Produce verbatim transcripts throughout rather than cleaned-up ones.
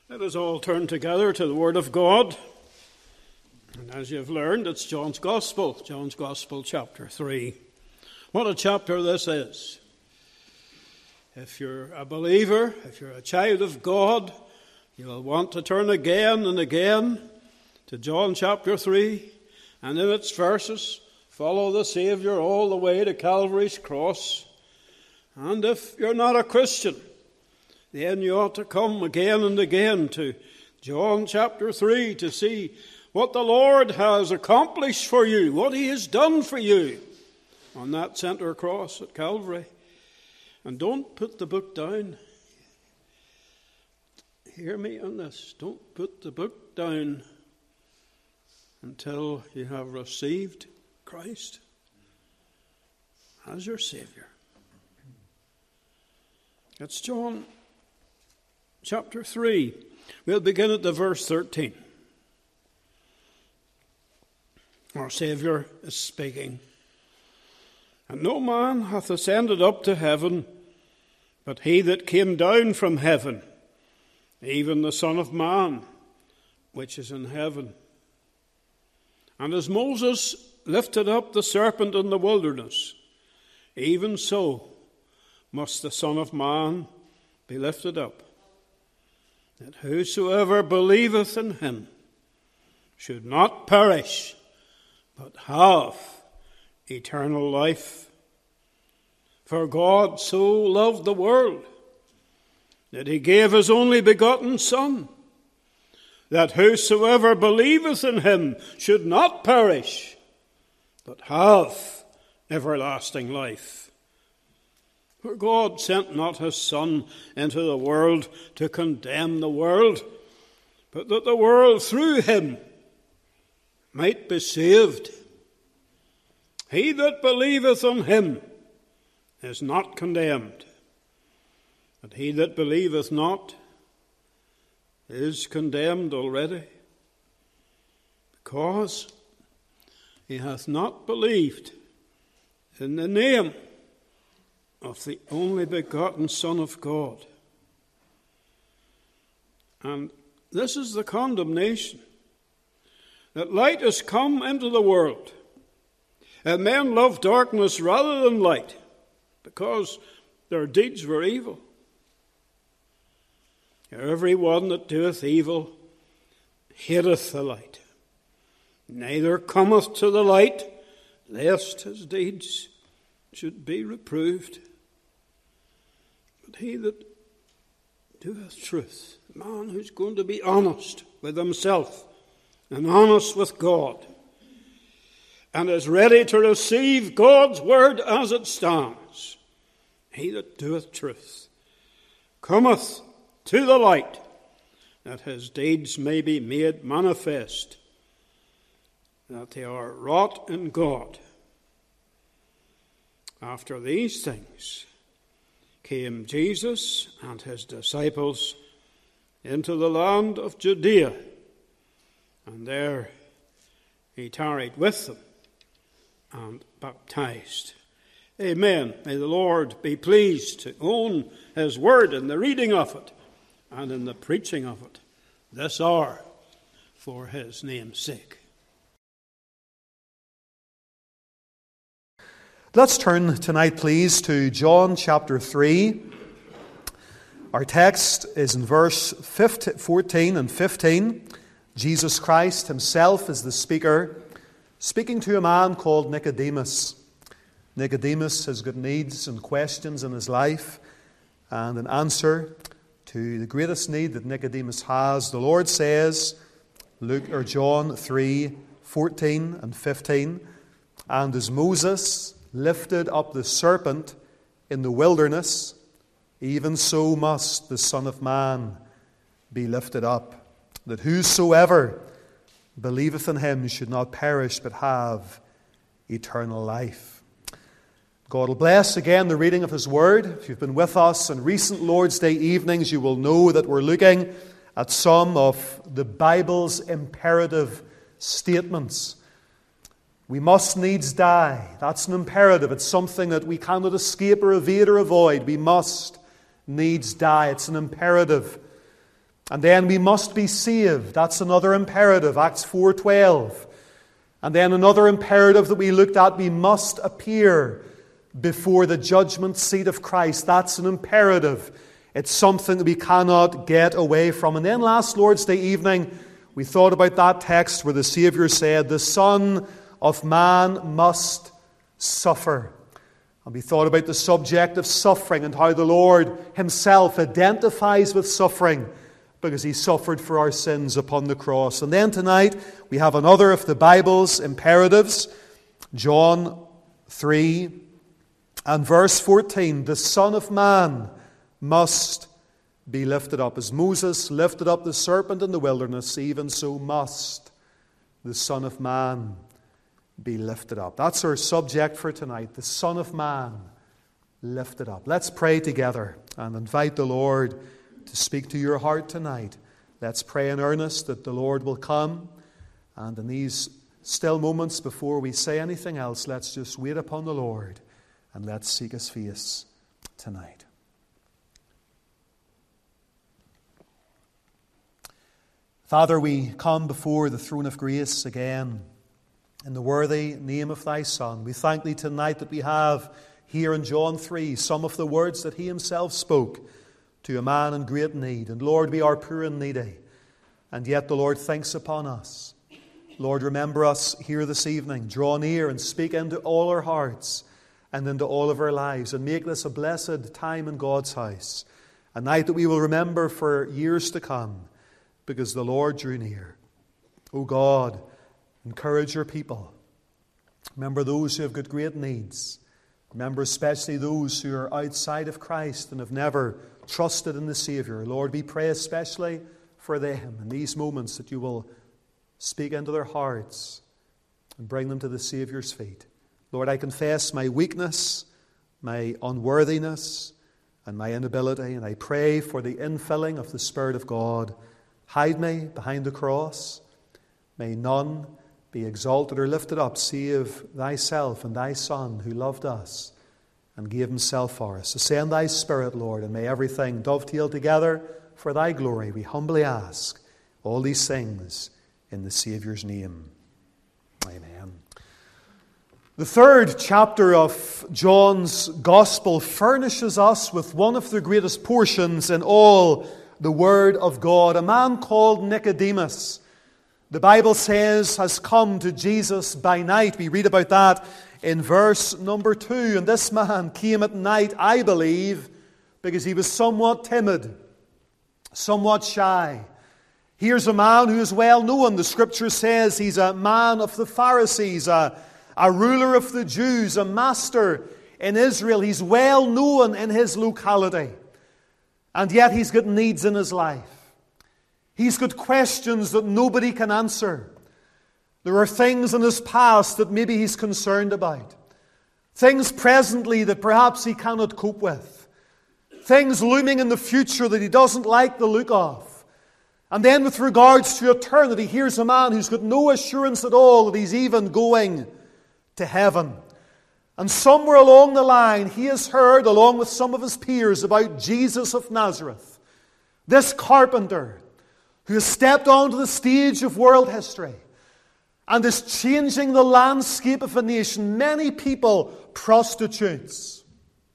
Let us all turn together to the Word of God. And as you've learned, it's John's Gospel, John's Gospel, chapter three. What a chapter this is. If you're a believer, if you're a child of God, you will want to turn again and again to John chapter three, and in its verses, follow the Saviour all the way to Calvary's cross. And if you're not a Christian, then you ought to come again and again to John chapter three to see what the Lord has accomplished for you, what He has done for you on that centre cross at Calvary. And don't put the book down. Hear me on this. Don't put the book down until you have received Christ as your Saviour. It's John chapter three. We'll begin at the verse thirteen. Our Saviour is speaking. And no man hath ascended up to heaven, but he that came down from heaven, even the Son of Man, which is in heaven. And as Moses lifted up the serpent in the wilderness, even so must the Son of Man be lifted up, that whosoever believeth in him should not perish, but have eternal life. For God so loved the world that he gave his only begotten Son, that whosoever believeth in him should not perish, but have everlasting life. For God sent not his Son into the world to condemn the world, but that the world through him might be saved. He that believeth on him is not condemned, but he that believeth not is condemned already, because he hath not believed in the name of the only begotten Son of God. And this is the condemnation, that light has come into the world, and men love darkness rather than light, because their deeds were evil. Every one that doeth evil hateth the light, neither cometh to the light, lest his deeds should be reproved. But he that doeth truth, the man who's going to be honest with himself and honest with God, and is ready to receive God's word as it stands, he that doeth truth cometh to the light, that his deeds may be made manifest, that they are wrought in God. After these things came Jesus and his disciples into the land of Judea, and there he tarried with them and baptized. Amen. May the Lord be pleased to own his word in the reading of it and in the preaching of it this hour for his name's sake. Let's turn tonight, please, to John chapter three. Our text is in verse fourteen and fifteen. Jesus Christ himself is the speaker, speaking to a man called Nicodemus. Nicodemus has got needs and questions in his life, and in answer to the greatest need that Nicodemus has, the Lord says, Luke or John three, fourteen and fifteen, and as Moses lifted up the serpent in the wilderness, even so must the Son of Man be lifted up, that whosoever believeth in him should not perish but have eternal life. God will bless again the reading of his word. If you've been with us in recent Lord's Day evenings, you will know that we're looking at some of the Bible's imperative statements. We must needs die. That's an imperative. It's something that we cannot escape or evade or avoid. We must needs die. It's an imperative. And then we must be saved. That's another imperative, Acts four twelve. And then another imperative that we looked at, we must appear before the judgment seat of Christ. That's an imperative. It's something that we cannot get away from. And then last Lord's Day evening, we thought about that text where the Saviour said, the Son of Man must suffer. And we thought about the subject of suffering and how the Lord himself identifies with suffering because he suffered for our sins upon the cross. And then tonight we have another of the Bible's imperatives, John three and verse fourteen. The Son of Man must be lifted up. As Moses lifted up the serpent in the wilderness, even so must the Son of Man be lifted up. That's our subject for tonight, the Son of Man lifted up. Let's pray together and invite the Lord to speak to your heart tonight. Let's pray in earnest that the Lord will come, and in these still moments before we say anything else, let's just wait upon the Lord and let's seek his face tonight. Father, we come before the throne of grace again in the worthy name of thy Son. We thank thee tonight that we have here in John three some of the words that he himself spoke to a man in great need. And Lord, we are poor and needy, and yet the Lord thinks upon us. Lord, remember us here this evening. Draw near and speak into all our hearts and into all of our lives, and make this a blessed time in God's house, a night that we will remember for years to come, because the Lord drew near. O God, encourage your people. Remember those who have got great needs. Remember especially those who are outside of Christ and have never trusted in the Saviour. Lord, we pray especially for them in these moments that you will speak into their hearts and bring them to the Saviour's feet. Lord, I confess my weakness, my unworthiness, and my inability, and I pray for the infilling of the Spirit of God. Hide me behind the cross. May none be exalted or lifted up save thyself and thy Son who loved us and gave himself for us. So send thy Spirit, Lord, and may everything dovetail together for thy glory. We humbly ask all these things in the Saviour's name. Amen. The third chapter of John's Gospel furnishes us with one of the greatest portions in all the Word of God. A man called Nicodemus, the Bible says, has come to Jesus by night. We read about that in verse number two. And this man came at night, I believe, because he was somewhat timid, somewhat shy. Here's a man who is well known. The Scripture says he's a man of the Pharisees, a, a ruler of the Jews, a master in Israel. He's well known in his locality. And yet he's got needs in his life. He's got questions that nobody can answer. There are things in his past that maybe he's concerned about. Things presently that perhaps he cannot cope with. Things looming in the future that he doesn't like the look of. And then with regards to eternity, here's a man who's got no assurance at all that he's even going to heaven. And somewhere along the line, he has heard, along with some of his peers, about Jesus of Nazareth. This carpenter who has stepped onto the stage of world history and is changing the landscape of a nation. Many people, prostitutes,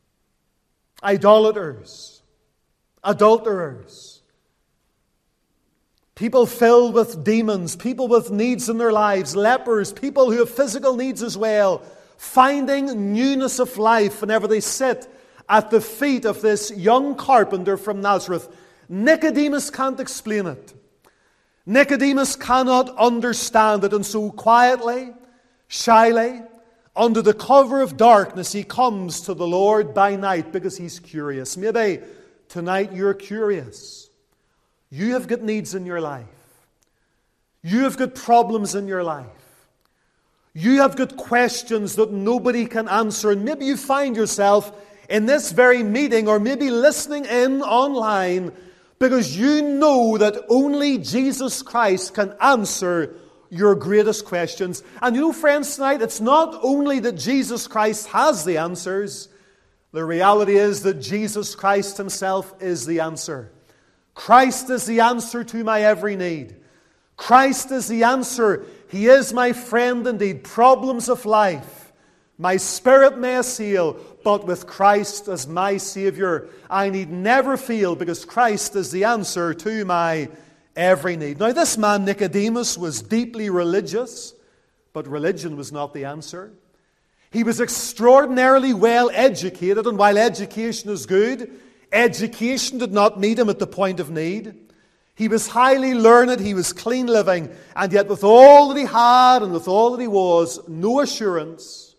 idolaters, adulterers, people filled with demons, people with needs in their lives, lepers, people who have physical needs as well, finding newness of life whenever they sit at the feet of this young carpenter from Nazareth. Nicodemus can't explain it. Nicodemus cannot understand it, and so quietly, shyly, under the cover of darkness, he comes to the Lord by night because he's curious. Maybe tonight you're curious. You have got needs in your life. You have got problems in your life. You have got questions that nobody can answer, and maybe you find yourself in this very meeting or maybe listening in online because you know that only Jesus Christ can answer your greatest questions. And you know, friends, tonight, it's not only that Jesus Christ has the answers. The reality is that Jesus Christ himself is the answer. Christ is the answer to my every need. Christ is the answer. He is my friend indeed. Problems of life, my spirit may assail, but with Christ as my Savior, I need never feel, because Christ is the answer to my every need. Now, this man Nicodemus was deeply religious, but religion was not the answer. He was extraordinarily well educated, and while education is good, education did not meet him at the point of need. He was highly learned, he was clean living, and yet with all that he had and with all that he was, no assurance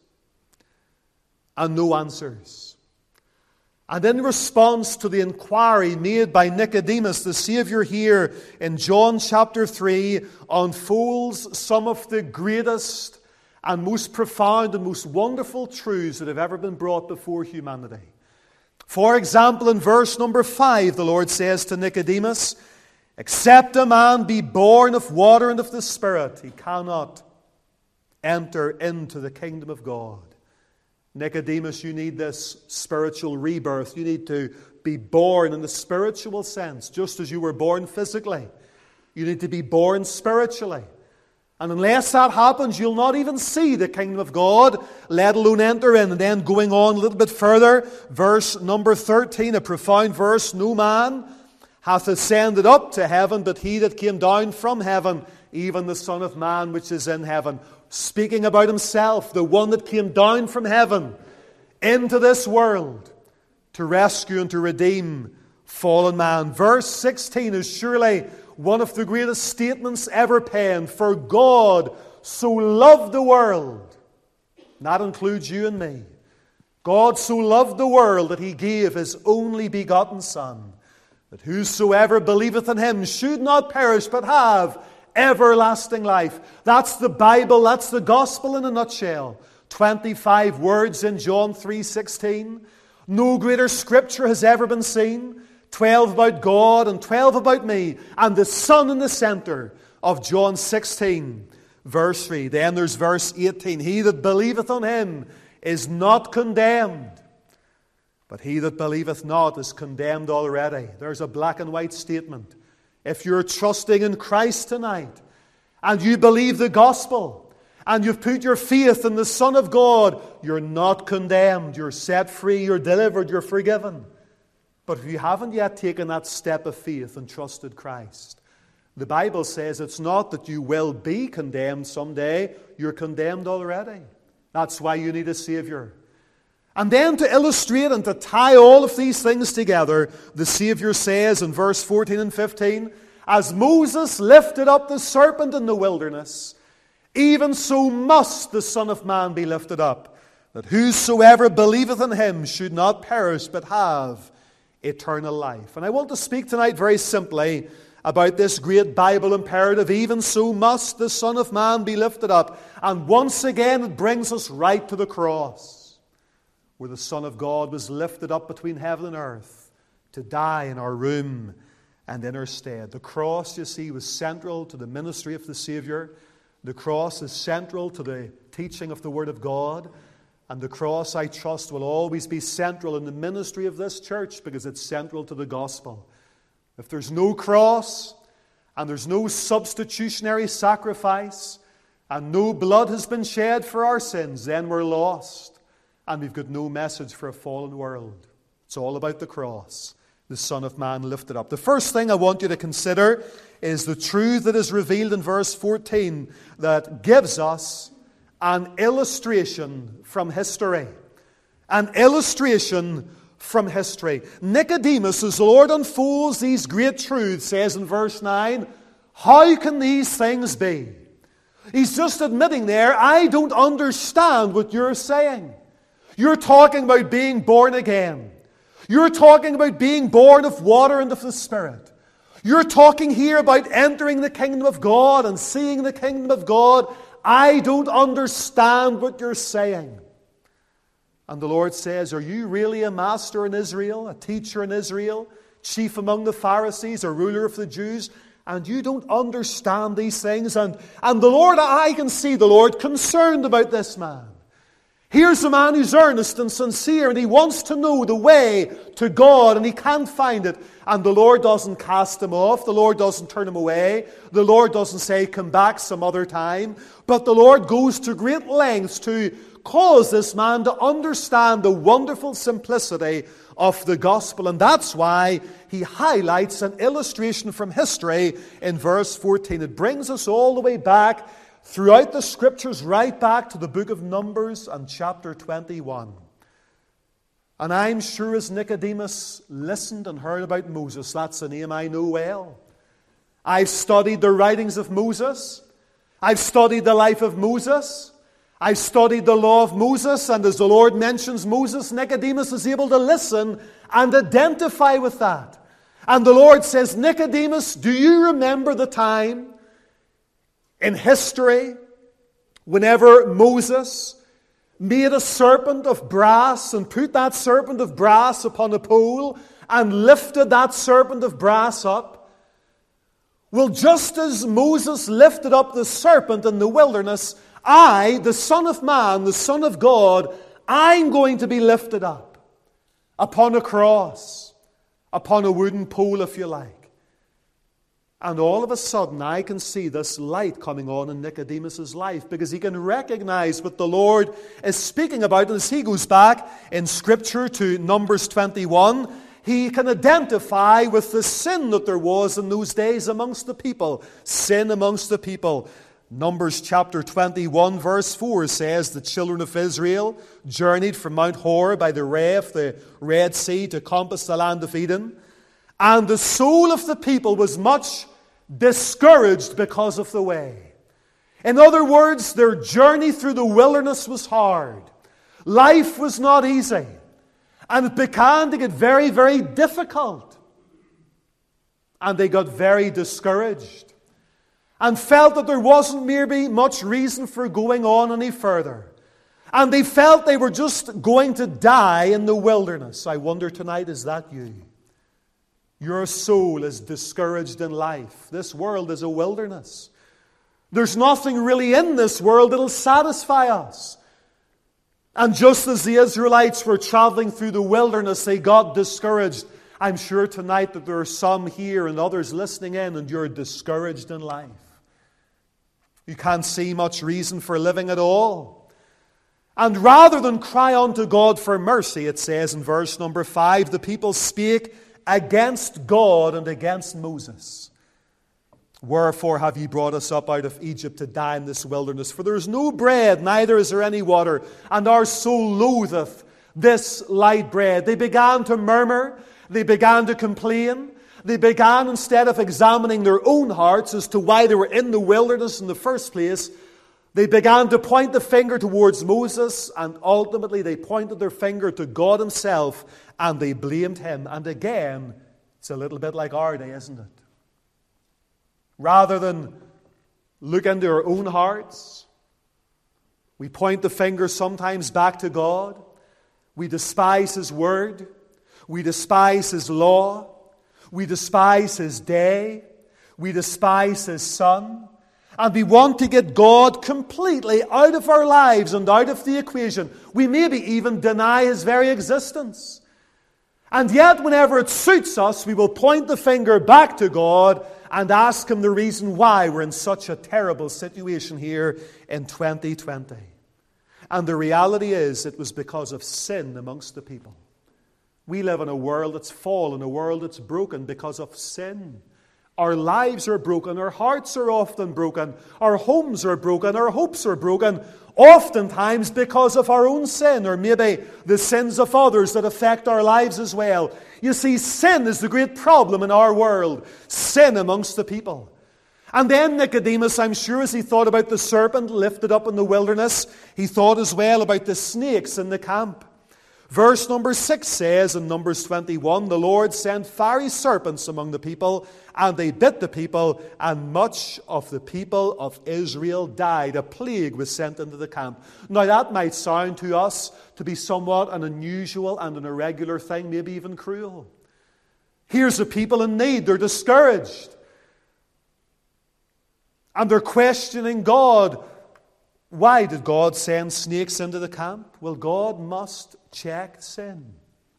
and no answers. And in response to the inquiry made by Nicodemus, the Savior here in John chapter three unfolds some of the greatest and most profound and most wonderful truths that have ever been brought before humanity. For example, in verse number five, the Lord says to Nicodemus, "Except a man be born of water and of the Spirit, he cannot enter into the kingdom of God." Nicodemus, you need this spiritual rebirth. You need to be born in the spiritual sense, just as you were born physically. You need to be born spiritually. And unless that happens, you'll not even see the kingdom of God, let alone enter in. And then going on a little bit further, verse number thirteen, a profound verse, "No man hath ascended up to heaven, but he that came down from heaven, even the Son of Man which is in heaven." Speaking about himself, the one that came down from heaven into this world to rescue and to redeem fallen man. Verse sixteen is surely one of the greatest statements ever penned. "For God so loved the world," and that includes you and me. God so loved the world that he gave his only begotten Son, that whosoever believeth in him should not perish but have everlasting life. That's the Bible, that's the gospel in a nutshell. twenty-five words in John three sixteen. No greater scripture has ever been seen. twelve about God and twelve about me, and the Son in the center of John sixteen, verse three. Then there's verse eighteen. "He that believeth on him is not condemned, but he that believeth not is condemned already." There's a black and white statement. If you're trusting in Christ tonight, and you believe the gospel, and you've put your faith in the Son of God, you're not condemned. You're set free, you're delivered, you're forgiven. But if you haven't yet taken that step of faith and trusted Christ, the Bible says it's not that you will be condemned someday, you're condemned already. That's why you need a Savior. And then to illustrate and to tie all of these things together, the Savior says in verse fourteen and fifteen, "As Moses lifted up the serpent in the wilderness, even so must the Son of Man be lifted up, that whosoever believeth in him should not perish but have eternal life." And I want to speak tonight very simply about this great Bible imperative, "Even so must the Son of Man be lifted up." And once again it brings us right to the cross, where the Son of God was lifted up between heaven and earth to die in our room and in our stead. The cross, you see, was central to the ministry of the Savior. The cross is central to the teaching of the Word of God. And the cross, I trust, will always be central in the ministry of this church, because it's central to the gospel. If there's no cross, and there's no substitutionary sacrifice, and no blood has been shed for our sins, then we're lost. And we've got no message for a fallen world. It's all about the cross, the Son of Man lifted up. The first thing I want you to consider is the truth that is revealed in verse fourteen that gives us an illustration from history. An illustration from history. Nicodemus, as the Lord unfolds these great truths, says in verse nine, "How can these things be?" He's just admitting there, I don't understand what you're saying. You're talking about being born again. You're talking about being born of water and of the Spirit. You're talking here about entering the kingdom of God and seeing the kingdom of God. I don't understand what you're saying. And the Lord says, "Are you really a master in Israel, a teacher in Israel, chief among the Pharisees, a ruler of the Jews, and you don't understand these things?" And, and the Lord, I can see the Lord concerned about this man. Here's a man who's earnest and sincere, and he wants to know the way to God, and he can't find it. And the Lord doesn't cast him off. The Lord doesn't turn him away. The Lord doesn't say, come back some other time. But the Lord goes to great lengths to cause this man to understand the wonderful simplicity of the gospel. And that's why he highlights an illustration from history in verse fourteen. It brings us all the way back throughout the Scriptures, right back to the book of Numbers and chapter twenty-one. And I'm sure as Nicodemus listened and heard about Moses, that's a name I know well. I've studied the writings of Moses. I've studied the life of Moses. I've studied the law of Moses. And as the Lord mentions Moses, Nicodemus is able to listen and identify with that. And the Lord says, Nicodemus, do you remember the time in history whenever Moses made a serpent of brass and put that serpent of brass upon a pole and lifted that serpent of brass up? Well, just as Moses lifted up the serpent in the wilderness, I, the Son of Man, the Son of God, I'm going to be lifted up upon a cross, upon a wooden pole, if you like. And all of a sudden, I can see this light coming on in Nicodemus' life, because he can recognize what the Lord is speaking about. And as he goes back in Scripture to Numbers twenty-one, he can identify with the sin that there was in those days amongst the people. Sin amongst the people. Numbers chapter twenty-one verse four says the children of Israel journeyed from Mount Hor by the ray of the Red Sea to compass the land of Eden. And the soul of the people was much discouraged because of the way. In other words, their journey through the wilderness was hard. Life was not easy. And it began to get very, very difficult. And they got very discouraged. And felt that there wasn't maybe much reason for going on any further. And they felt they were just going to die in the wilderness. I wonder tonight, is that you? Your soul is discouraged in life. This world is a wilderness. There's nothing really in this world that'll satisfy us. And just as the Israelites were traveling through the wilderness, they got discouraged. I'm sure tonight that there are some here and others listening in, and you're discouraged in life. You can't see much reason for living at all. And rather than cry unto God for mercy, it says in verse number five, the people spake against God and against Moses. Wherefore have ye brought us up out of Egypt to die in this wilderness? For there is no bread, neither is there any water, and our soul loatheth this light bread. They began to murmur. They began to complain. They began, instead of examining their own hearts as to why they were in the wilderness in the first place, they began to point the finger towards Moses, and ultimately they pointed their finger to God Himself, and they blamed Him. And again, it's a little bit like our day, isn't it? Rather than look into our own hearts, we point the finger sometimes back to God. We despise His Word. We despise His law. We despise His day. We despise His Son. And we want to get God completely out of our lives and out of the equation. We maybe even deny His very existence. And yet, whenever it suits us, we will point the finger back to God and ask Him the reason why we're in such a terrible situation here in twenty twenty. And the reality is, it was because of sin amongst the people. We live in a world that's fallen, a world that's broken because of sin. Our lives are broken, our hearts are often broken, our homes are broken, our hopes are broken, oftentimes because of our own sin, or maybe the sins of others that affect our lives as well. You see, sin is the great problem in our world, sin amongst the people. And then Nicodemus, I'm sure, as he thought about the serpent lifted up in the wilderness, he thought as well about the snakes in the camp. Verse number six says in Numbers twenty-one, the Lord sent fiery serpents among the people, and they bit the people, and much of the people of Israel died. A plague was sent into the camp. Now that might sound to us to be somewhat an unusual and an irregular thing, maybe even cruel. Here's a people in need. They're discouraged. And they're questioning God. Why did God send snakes into the camp? Well, God must check sin.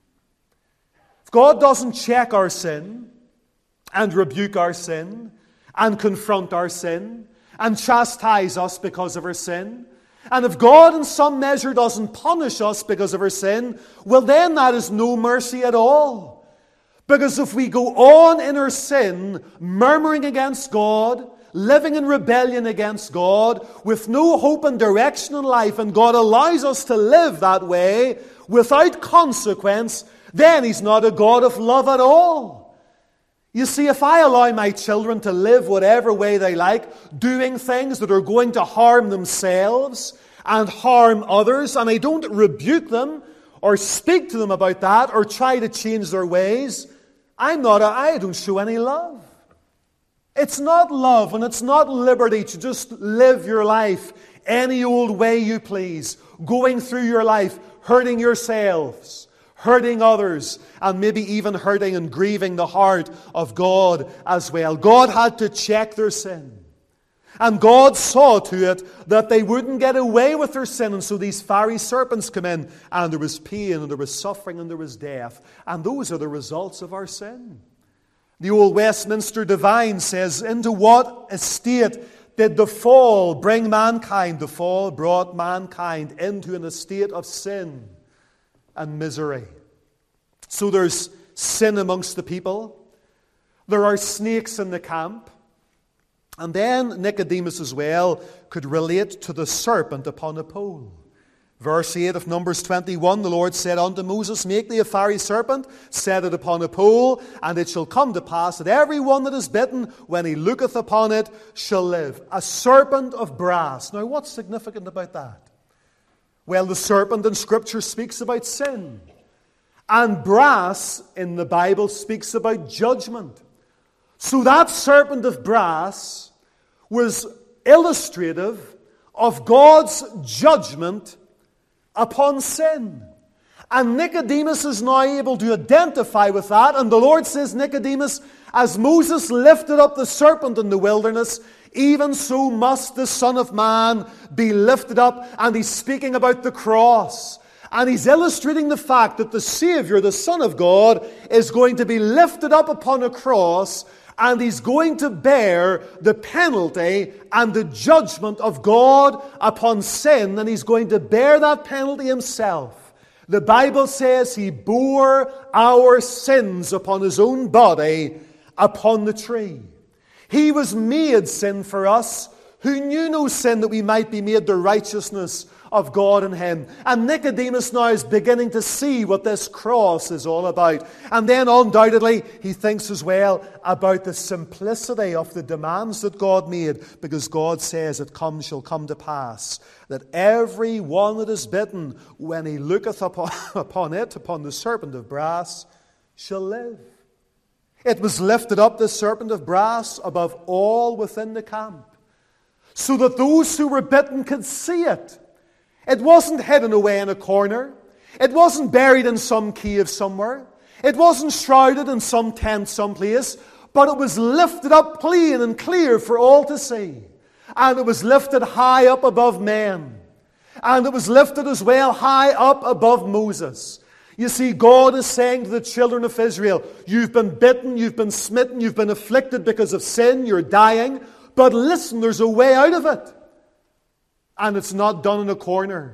If God doesn't check our sin and rebuke our sin and confront our sin and chastise us because of our sin, and if God in some measure doesn't punish us because of our sin, well then that is no mercy at all. Because if we go on in our sin, murmuring against God, living in rebellion against God, with no hope and direction in life, and God allows us to live that way without consequence, then He's not a God of love at all. You see, if I allow my children to live whatever way they like, doing things that are going to harm themselves and harm others, and I don't rebuke them or speak to them about that or try to change their ways, I'm not a, I don't show any love. It's not love and it's not liberty to just live your life any old way you please, going through your life, hurting yourselves, hurting others, and maybe even hurting and grieving the heart of God as well. God had to check their sin. And God saw to it that they wouldn't get away with their sin. And so these fiery serpents come in, and there was pain, and there was suffering, and there was death. And those are the results of our sin. The old Westminster Divine says, into what estate did the fall bring mankind? The fall brought mankind into an estate of sin and misery. So there's sin amongst the people. There are snakes in the camp. And then Nicodemus as well could relate to the serpent upon a pole. Verse eight of Numbers twenty-one, the Lord said unto Moses, make thee a fiery serpent, set it upon a pole, and it shall come to pass that every one that is bitten, when he looketh upon it, shall live. A serpent of brass. Now what's significant about that? Well, the serpent in Scripture speaks about sin. And brass in the Bible speaks about judgment. So that serpent of brass was illustrative of God's judgment upon sin. And Nicodemus is now able to identify with that. And the Lord says, Nicodemus, as Moses lifted up the serpent in the wilderness, even so must the Son of Man be lifted up. And he's speaking about the cross. And he's illustrating the fact that the Savior, the Son of God, is going to be lifted up upon a cross, and he's going to bear the penalty and the judgment of God upon sin, and he's going to bear that penalty himself. The Bible says he bore our sins upon his own body upon the tree. He was made sin for us, who knew no sin, that we might be made the righteousness of God in him. And Nicodemus now is beginning to see what this cross is all about. And then undoubtedly he thinks as well about the simplicity of the demands that God made, because God says it come shall come to pass that every one that is bitten, when he looketh upon, upon it, upon the serpent of brass, shall live. It was lifted up, the serpent of brass, above all within the camp, so that those who were bitten could see it. It wasn't hidden away in a corner. It wasn't buried in some cave somewhere. It wasn't shrouded in some tent someplace. But it was lifted up plain and clear for all to see. And it was lifted high up above men. And it was lifted as well high up above Moses. You see, God is saying to the children of Israel, you've been bitten, you've been smitten, you've been afflicted because of sin, you're dying. But listen, there's a way out of it. And it's not done in a corner.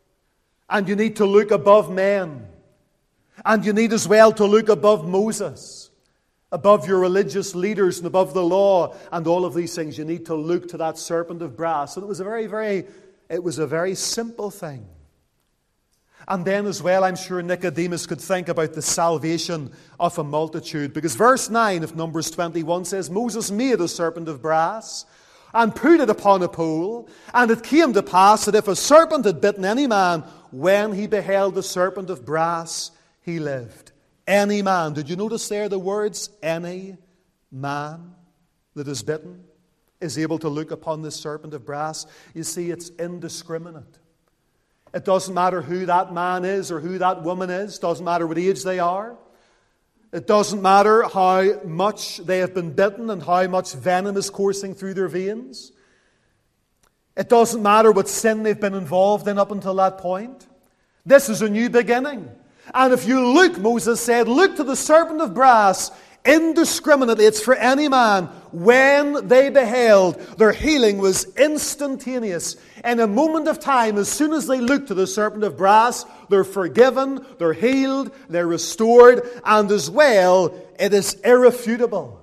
And you need to look above men. And you need as well to look above Moses, above your religious leaders and above the law and all of these things. You need to look to that serpent of brass. And it was a very, very, it was a very simple thing. And then as well, I'm sure Nicodemus could think about the salvation of a multitude. Because verse nine of Numbers twenty-one says, Moses made a serpent of brass and put it upon a pole. And it came to pass that if a serpent had bitten any man, when he beheld the serpent of brass, he lived. Any man. Did you notice there the words, any man that is bitten is able to look upon this serpent of brass? You see, it's indiscriminate. It doesn't matter who that man is or who that woman is. It doesn't matter what age they are. It doesn't matter how much they have been bitten and how much venom is coursing through their veins. It doesn't matter what sin they've been involved in up until that point. This is a new beginning. And if you look, Moses said, look to the serpent of brass indiscriminately. It's for any man. When they beheld, their healing was instantaneous. In a moment of time, as soon as they look to the serpent of brass, they're forgiven, they're healed, they're restored, and as well, it is irrefutable.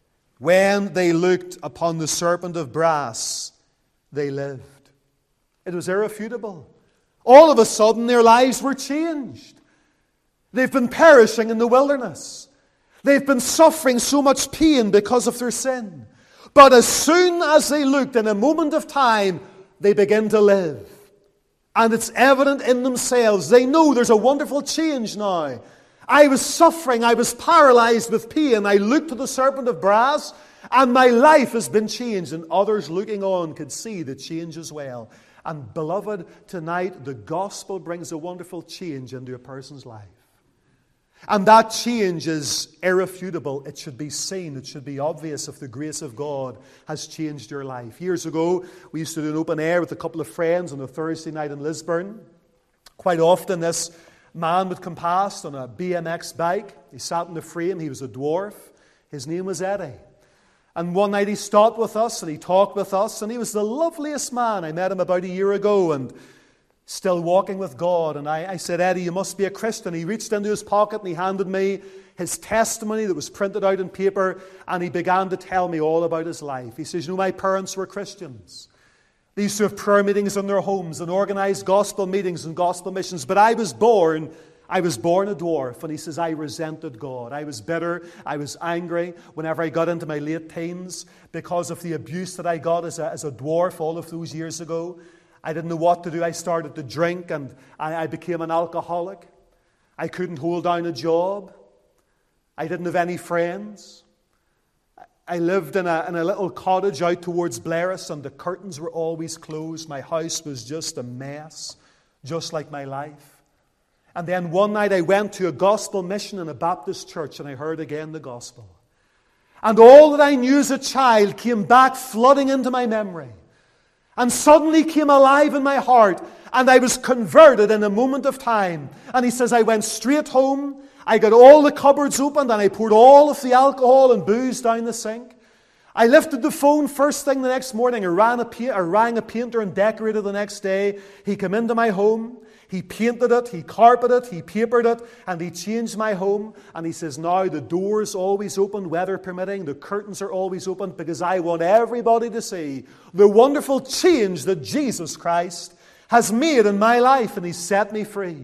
When they looked upon the serpent of brass, they lived. It was irrefutable. All of a sudden, their lives were changed. They've been perishing in the wilderness. They've been suffering so much pain because of their sin. But as soon as they looked, in a moment of time, they begin to live. And it's evident in themselves. They know there's a wonderful change now. I was suffering. I was paralyzed with pain. I looked to the serpent of brass, and my life has been changed. And others looking on could see the change as well. And beloved, tonight the gospel brings a wonderful change into a person's life. And that change is irrefutable. It should be seen. It should be obvious if the grace of God has changed your life. Years ago, we used to do an open air with a couple of friends on a Thursday night in Lisburn. Quite often, this man would come past on a B M X bike. He sat in the frame. He was a dwarf. His name was Eddie. And one night he stopped with us and he talked with us. And he was the loveliest man. I met him about a year ago and still walking with God. And I, I said, Eddie, you must be a Christian. He reached into his pocket and he handed me his testimony that was printed out in paper. And he began to tell me all about his life. He says, you know, my parents were Christians. They used to have prayer meetings in their homes and organize gospel meetings and gospel missions. But I was born, I was born a dwarf. And he says, I resented God. I was bitter. I was angry whenever I got into my late teens because of the abuse that I got as a, as a dwarf all of those years ago. I didn't know what to do. I started to drink and I, I became an alcoholic. I couldn't hold down a job. I didn't have any friends. I lived in a, in a little cottage out towards Blaris, and the curtains were always closed. My house was just a mess, just like my life. And then one night I went to a gospel mission in a Baptist church, and I heard again the gospel. And all that I knew as a child came back flooding into my memory. And suddenly came alive in my heart, and I was converted in a moment of time. And he says, I went straight home, I got all the cupboards opened, and I poured all of the alcohol and booze down the sink. I lifted the phone first thing the next morning, I rang a, pa- I rang a painter and decorator the next day. He came into my home, he painted it, he carpeted it, he papered it, and he changed my home. And he says, now the door's always open, weather permitting, the curtains are always open, because I want everybody to see the wonderful change that Jesus Christ has made in my life, and he set me free.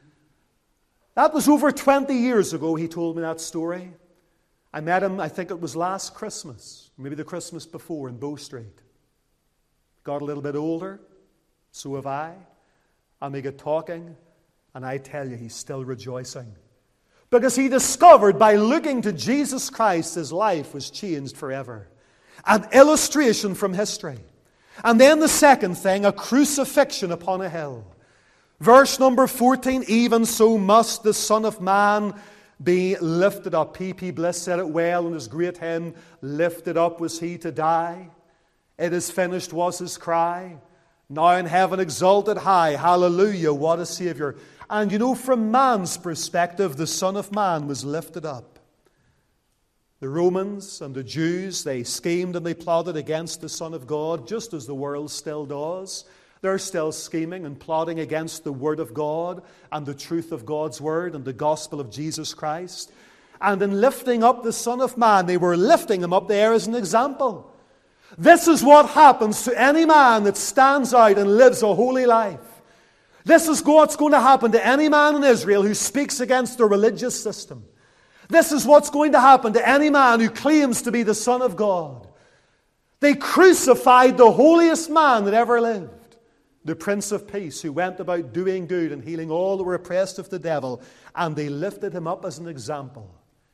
That was over twenty years ago he told me that story. I met him, I think it was last Christmas, maybe the Christmas before, in Bow Street. Got a little bit older, so have I. And we get talking, and I tell you, he's still rejoicing. Because he discovered by looking to Jesus Christ, his life was changed forever. An illustration from history. And then the second thing, a crucifixion upon a hill. Verse number fourteen, even so must the Son of Man be lifted up. P P Bliss said it well in his great hymn, lifted up was he to die. It is finished was his cry. Now in heaven exalted high, hallelujah, what a Savior. And you know, from man's perspective, the Son of Man was lifted up. The Romans and the Jews, they schemed and they plotted against the Son of God, just as the world still does. They're still scheming and plotting against the Word of God and the truth of God's Word and the gospel of Jesus Christ. And in lifting up the Son of Man, they were lifting him up there as an example. This is what happens to any man that stands out and lives a holy life. This is what's going to happen to any man in Israel who speaks against the religious system. This is what's going to happen to any man who claims to be the Son of God. They crucified the holiest man that ever lived, the Prince of Peace, who went about doing good and healing all that were oppressed of the devil, and they lifted him up as an example.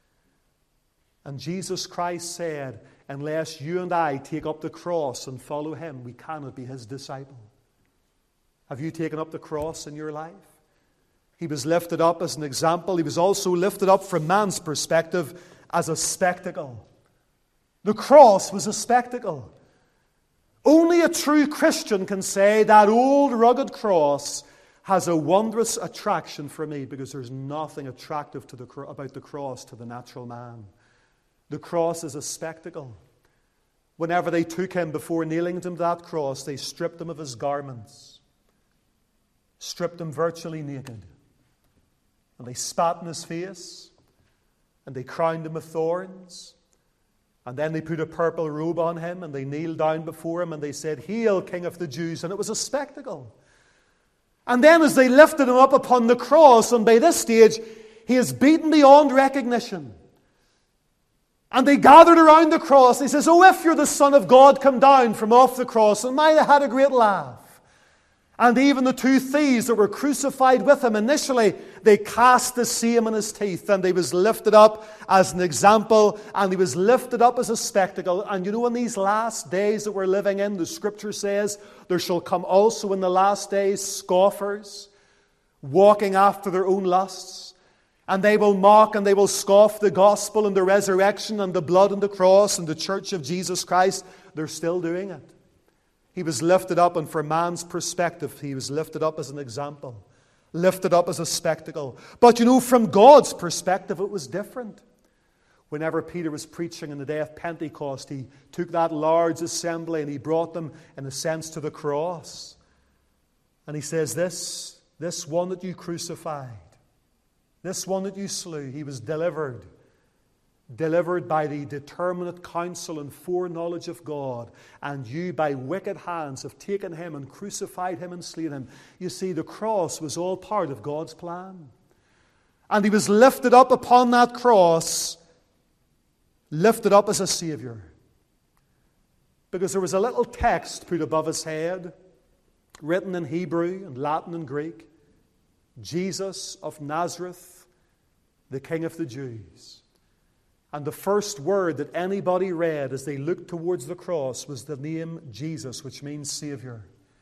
And Jesus Christ said, unless you and I take up the cross and follow him, we cannot be his disciple. Have you taken up the cross in your life? He was lifted up as an example. He was also lifted up from man's perspective as a spectacle. The cross was a spectacle. Only a true Christian can say that old rugged cross has a wondrous attraction for me, because there's nothing attractive to the, about the cross to the natural man. The cross is a spectacle. Whenever they took him before nailing him to that cross, they stripped him of his garments, stripped him virtually naked, and they spat in his face, and they crowned him with thorns, and then they put a purple robe on him, and they kneeled down before him, and they said, "Hail, King of the Jews," and it was a spectacle. And then as they lifted him up upon the cross, and by this stage, he is beaten beyond recognition. And they gathered around the cross. He says, "Oh, if you're the Son of God, come down from off the cross." And might have had a great laugh. And even the two thieves that were crucified with him, initially, they cast the same in his teeth. And he was lifted up as an example. And he was lifted up as a spectacle. And you know, in these last days that we're living in, the Scripture says, there shall come also in the last days scoffers, walking after their own lusts. And they will mock and they will scoff the gospel and the resurrection and the blood and the cross and the church of Jesus Christ. They're still doing it. He was lifted up, and from man's perspective, he was lifted up as an example, lifted up as a spectacle. But you know, from God's perspective, it was different. Whenever Peter was preaching on the day of Pentecost, he took that large assembly and he brought them, in a sense, to the cross. And he says, this, this one that you crucified, this one that you slew, he was delivered. Delivered by the determinate counsel and foreknowledge of God. And you, by wicked hands, have taken him and crucified him and slain him. You see, the cross was all part of God's plan. And he was lifted up upon that cross, lifted up as a Savior. Because there was a little text put above his head, written in Hebrew and Latin and Greek. Jesus of Nazareth, the King of the Jews. And the first word that anybody read as they looked towards the cross was the name Jesus, which means Savior.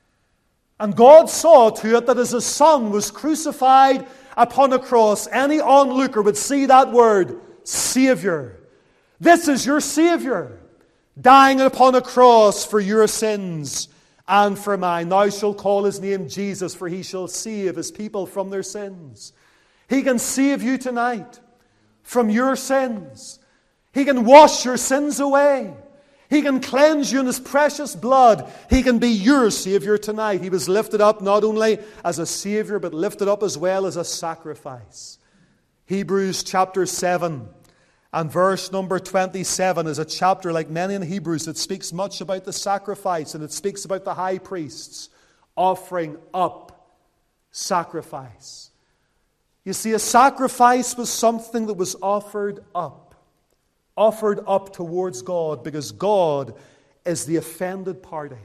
And God saw to it that as His Son was crucified upon a cross, any onlooker would see that word, Savior. This is your Savior, dying upon a cross for your sins and for mine. Thou shalt call His name Jesus, for He shall save His people from their sins. He can save you tonight from your sins. He can wash your sins away. He can cleanse you in His precious blood. He can be your Savior tonight. He was lifted up not only as a Savior, but lifted up as well as a sacrifice. Hebrews chapter seven and verse number twenty-seven is a chapter, like many in Hebrews, that speaks much about the sacrifice, and it speaks about the high priests offering up sacrifice. You see, a sacrifice was something that was offered up. Offered up towards God, because God is the offended party.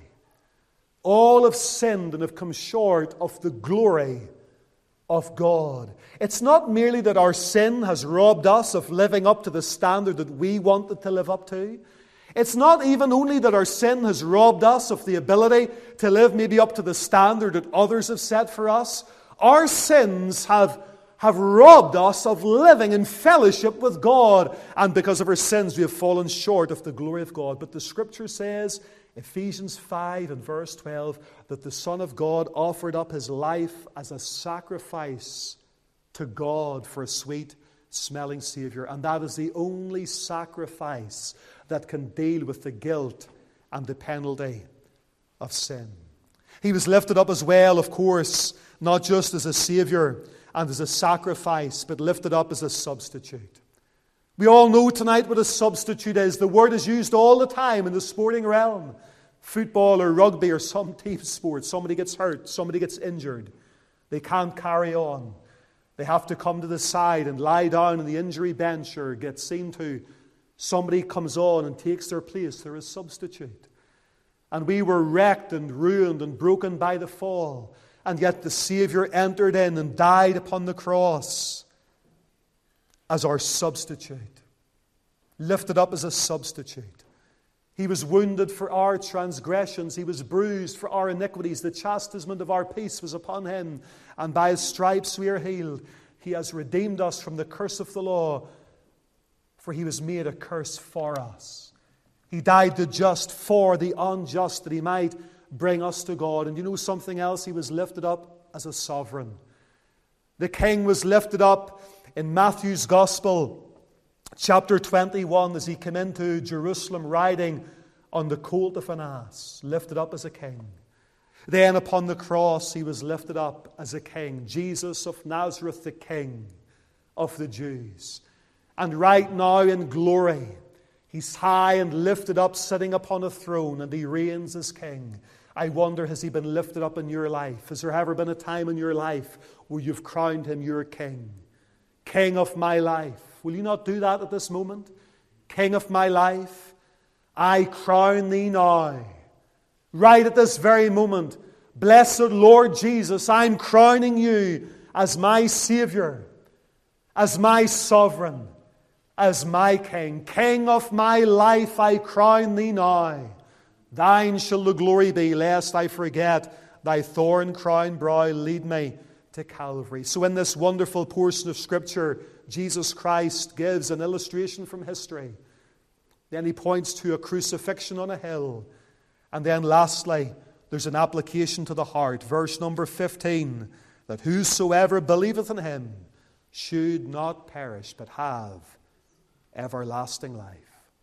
All have sinned and have come short of the glory of God. It's not merely that our sin has robbed us of living up to the standard that we wanted to live up to. It's not even only that our sin has robbed us of the ability to live maybe up to the standard that others have set for us. Our sins have have robbed us of living in fellowship with God. And because of our sins, we have fallen short of the glory of God. But the Scripture says, Ephesians five and verse twelve, that the Son of God offered up His life as a sacrifice to God for a sweet-smelling Savior. And that is the only sacrifice that can deal with the guilt and the penalty of sin. He was lifted up as well, of course, not just as a Savior and as a sacrifice, but lifted up as a substitute. We all know tonight what a substitute is. The word is used all the time in the sporting realm. Football or rugby or some team sport. Somebody gets hurt, somebody gets injured. They can't carry on. They have to come to the side and lie down on the injury bench or get seen to. Somebody comes on and takes their place. They're a substitute. And we were wrecked and ruined and broken by the fall. And yet the Savior entered in and died upon the cross as our substitute. Lifted up as a substitute. He was wounded for our transgressions. He was bruised for our iniquities. The chastisement of our peace was upon Him. And by His stripes we are healed. He has redeemed us from the curse of the law. For He was made a curse for us. He died the just for the unjust, that he might bring us to God. And you know something else? He was lifted up as a sovereign. The King was lifted up in Matthew's Gospel, chapter twenty-one, as he came into Jerusalem riding on the colt of an ass, lifted up as a king. Then upon the cross he was lifted up as a king, Jesus of Nazareth, the King of the Jews. And right now in glory, he's high and lifted up, sitting upon a throne, and he reigns as king. I wonder, has he been lifted up in your life? Has there ever been a time in your life where you've crowned him your king? King of my life. Will you not do that at this moment? King of my life, I crown thee now. Right at this very moment, blessed Lord Jesus, I'm crowning you as my Savior, as my sovereign, as my King. King of my life, I crown thee now. Thine shall the glory be, lest I forget thy thorn-crowned brow. Lead me to Calvary. So in this wonderful portion of Scripture, Jesus Christ gives an illustration from history. Then he points to a crucifixion on a hill. And then lastly, there's an application to the heart. Verse number fifteen, that whosoever believeth in him should not perish, but have everlasting life.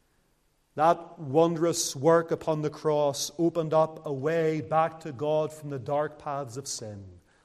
That wondrous work upon the cross opened up a way back to God from the dark paths of sin.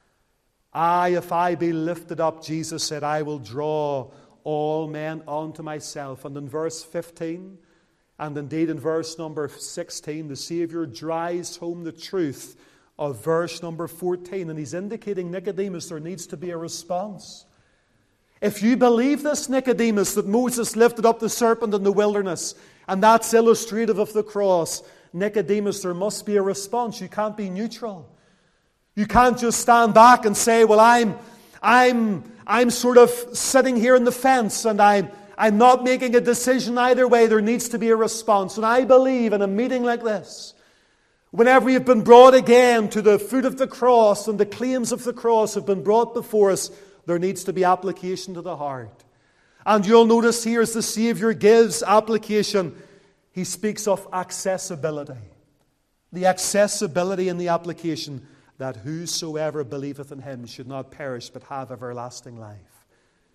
I, if I be lifted up, Jesus said, I will draw all men unto myself. And in verse fifteen, and indeed in verse number sixteen, the Savior drives home the truth of verse number fourteen. And he's indicating, Nicodemus, there needs to be a response. If you believe this, Nicodemus, that Moses lifted up the serpent in the wilderness, and that's illustrative of the cross, Nicodemus, there must be a response. You can't be neutral. You can't just stand back and say, well, I'm, I'm, I'm sort of sitting here on the fence, and I'm, I'm not making a decision either way. There needs to be a response. And I believe in a meeting like this, whenever you've been brought again to the foot of the cross and the claims of the cross have been brought before us, there needs to be application to the heart. And you'll notice here as the Savior gives application, he speaks of accessibility. The accessibility in the application, that whosoever believeth in him should not perish but have everlasting life.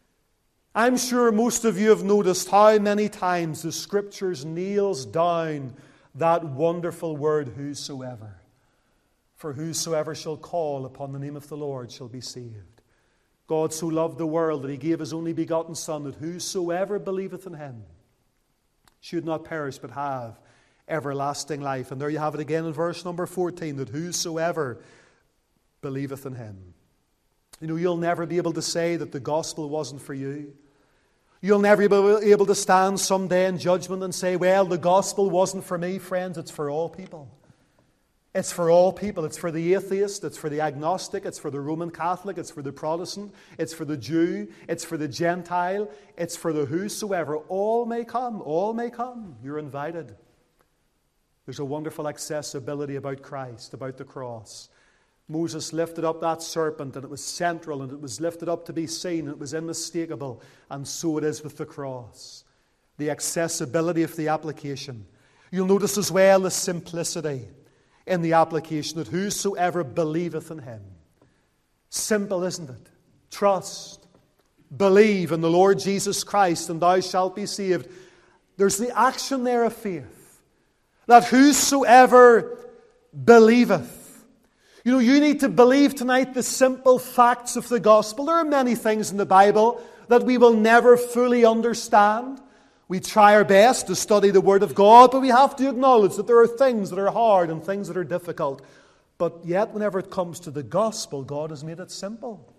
I'm sure most of you have noticed how many times the Scriptures nails down that wonderful word, whosoever. For whosoever shall call upon the name of the Lord shall be saved. God so loved the world that he gave his only begotten Son, that whosoever believeth in him should not perish but have everlasting life. And there you have it again in verse number fourteen, that whosoever believeth in him. You know, you'll never be able to say that the gospel wasn't for you. You'll never be able to stand someday in judgment and say, well, the gospel wasn't for me. Friends, it's for all people. It's for all people. It's for the atheist, it's for the agnostic, it's for the Roman Catholic, it's for the Protestant, it's for the Jew, it's for the Gentile, it's for the whosoever. All may come, all may come. You're invited. There's a wonderful accessibility about Christ, about the cross. Moses lifted up that serpent, and it was central, and it was lifted up to be seen, and it was unmistakable, and so it is with the cross. The accessibility of the application. You'll notice as well the simplicity in the application, that whosoever believeth in him. Simple, isn't it? Trust. Believe in the Lord Jesus Christ, and thou shalt be saved. There's the action there of faith. That whosoever believeth. You know, you need to believe tonight the simple facts of the gospel. There are many things in the Bible that we will never fully understand. We try our best to study the Word of God, but we have to acknowledge that there are things that are hard and things that are difficult. But yet, whenever it comes to the gospel, God has made it simple.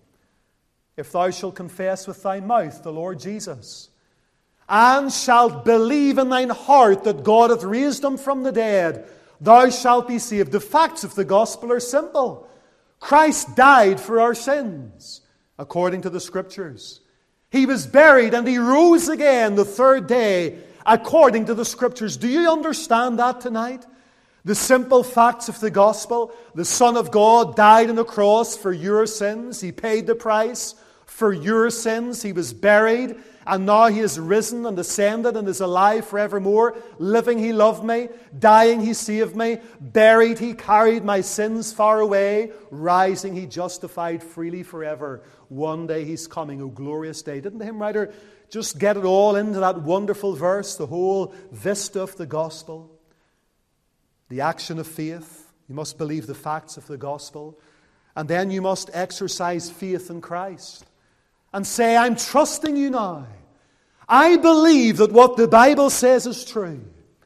If thou shalt confess with thy mouth the Lord Jesus, and shalt believe in thine heart that God hath raised him from the dead, thou shalt be saved. The facts of the gospel are simple. Christ died for our sins, according to the Scriptures. He was buried and he rose again the third day, according to the Scriptures. Do you understand that tonight? The simple facts of the gospel. The Son of God died on the cross for your sins. He paid the price for your sins. He was buried And now He is risen and ascended and is alive forevermore. Living, He loved me. Dying, He saved me. Buried, He carried my sins far away. Rising, He justified freely forever. One day He's coming, O glorious day. Didn't the hymn writer just get it all into that wonderful verse, the whole vista of the gospel? The action of faith. You must believe the facts of the gospel. And then you must exercise faith in Christ. And say, I'm trusting you now. I believe that what the Bible says is true.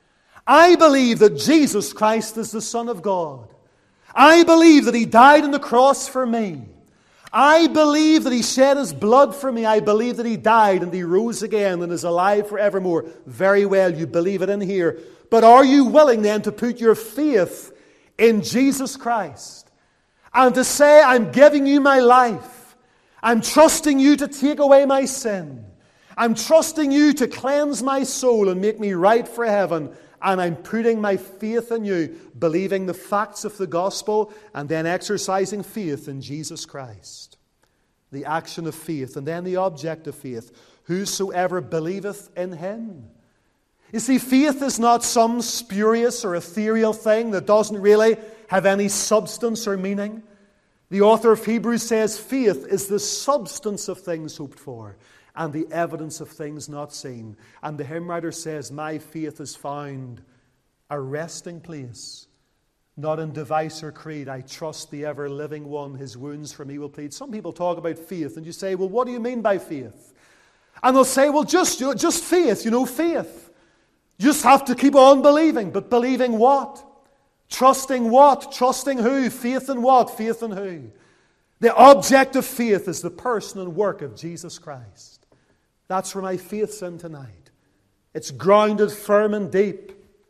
I believe that Jesus Christ is the Son of God. I believe that He died on the cross for me. I believe that He shed His blood for me. I believe that He died and He rose again and is alive forevermore. Very well, you believe it in here. But are you willing then to put your faith in Jesus Christ and to say, I'm giving you my life. I'm trusting you to take away my sin. I'm trusting you to cleanse my soul and make me right for heaven. And I'm putting my faith in you, believing the facts of the gospel and then exercising faith in Jesus Christ. The action of faith and then the object of faith. Whosoever believeth in Him. You see, faith is not some spurious or ethereal thing that doesn't really have any substance or meaning. The author of Hebrews says faith is the substance of things hoped for and the evidence of things not seen. And the hymn writer says, my faith is found a resting place, not in device or creed. I trust the ever-living one, His wounds for me will plead. Some people talk about faith and you say, well, what do you mean by faith? And they'll say, well, just, just faith, you know, faith. You just have to keep on believing. But believing what? Trusting what? Trusting who? Faith in what? Faith in who? The object of faith is the person and work of Jesus Christ. That's where my faith's in tonight. It's grounded firm and deep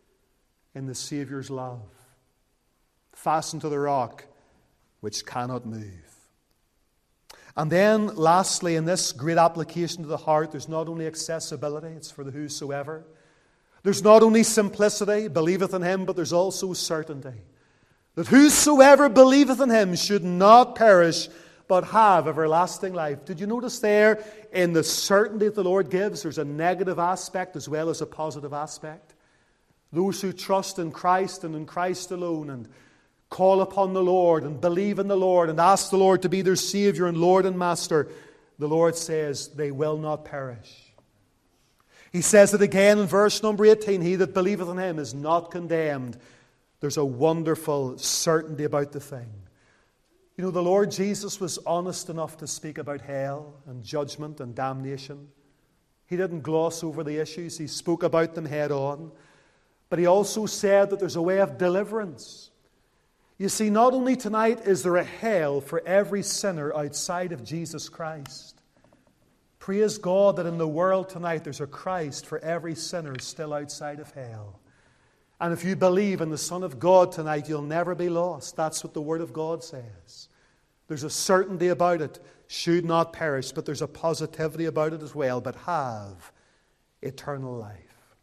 in the Saviour's love. Fastened to the rock which cannot move. And then, lastly, in this great application to the heart, there's not only accessibility, it's for the whosoever. There's not only simplicity, believeth in Him, but there's also certainty. That whosoever believeth in Him should not perish, but have everlasting life. Did you notice there, in the certainty that the Lord gives, there's a negative aspect as well as a positive aspect? Those who trust in Christ and in Christ alone and call upon the Lord and believe in the Lord and ask the Lord to be their Savior and Lord and Master, the Lord says they will not perish. He says it again in verse number eighteen, he that believeth in Him is not condemned. There's a wonderful certainty about the thing. You know, the Lord Jesus was honest enough to speak about hell and judgment and damnation. He didn't gloss over the issues. He spoke about them head on. But He also said that there's a way of deliverance. You see, not only tonight is there a hell for every sinner outside of Jesus Christ. Praise God that in the world tonight there's a Christ for every sinner still outside of hell. And if you believe in the Son of God tonight, you'll never be lost. That's what the Word of God says. There's a certainty about it. Should not perish, but there's a positivity about it as well. But have eternal life.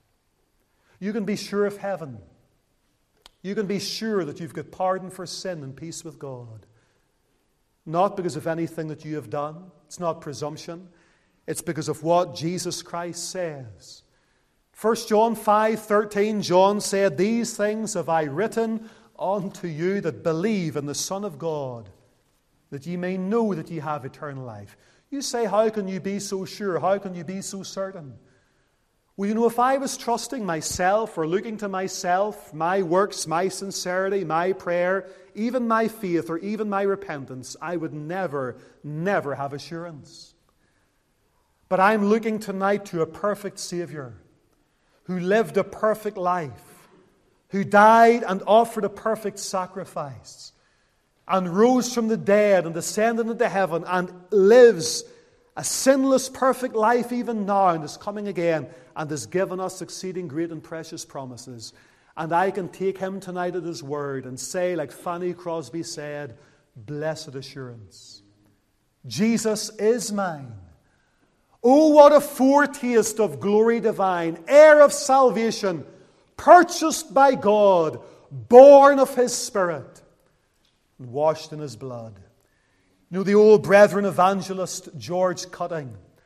You can be sure of heaven. You can be sure that you've got pardon for sin and peace with God. Not because of anything that you have done. It's not presumption. It's because of what Jesus Christ says. First John five thirteen, John said, these things have I written unto you that believe in the Son of God, that ye may know that ye have eternal life. You say, how can you be so sure? How can you be so certain? Well, you know, if I was trusting myself or looking to myself, my works, my sincerity, my prayer, even my faith or even my repentance, I would never, never have assurance. But I'm looking tonight to a perfect Savior who lived a perfect life, who died and offered a perfect sacrifice, and rose from the dead and ascended into heaven and lives a sinless, perfect life even now and is coming again and has given us exceeding great and precious promises. And I can take Him tonight at His word and say, like Fanny Crosby said, blessed assurance. Jesus is mine. Oh, what a foretaste of glory divine, heir of salvation, purchased by God, born of His Spirit, and washed in His blood. You know, the old brethren evangelist George Cutting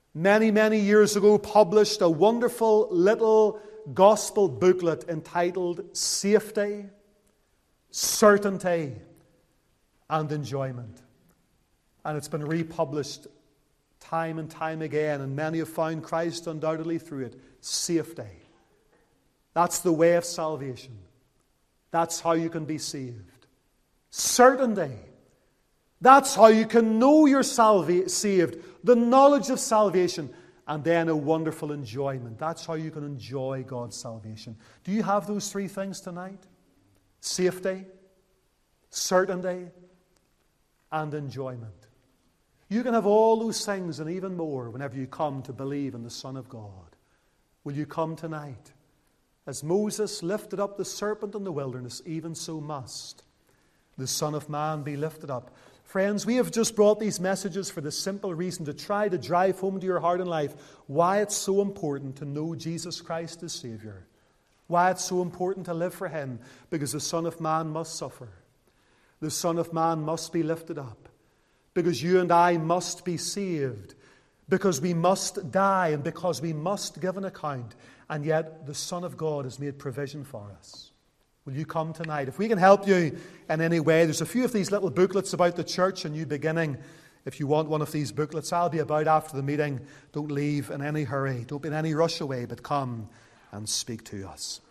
many, many years ago, published a wonderful little gospel booklet entitled Safety, Certainty, and Enjoyment. And it's been republished time and time again, and many have found Christ undoubtedly through it. Safety. That's the way of salvation. That's how you can be saved. Certainty. That's how you can know you're salva- saved. The knowledge of salvation. And then a wonderful enjoyment. That's how you can enjoy God's salvation. Do you have those three things tonight? Safety, certainty, and enjoyment. You can have all those things and even more whenever you come to believe in the Son of God. Will you come tonight? As Moses lifted up the serpent in the wilderness, even so must the Son of Man be lifted up. Friends, we have just brought these messages for the simple reason to try to drive home to your heart and life why it's so important to know Jesus Christ as Savior. Why it's so important to live for Him. Because the Son of Man must suffer. The Son of Man must be lifted up. Because you and I must be saved. Because we must die and because we must give an account. And yet the Son of God has made provision for us. Will you come tonight? If we can help you in any way, there's a few of these little booklets about the church, a new beginning. If you want one of these booklets, I'll be about after the meeting. Don't leave in any hurry. Don't be in any rush away, but come and speak to us.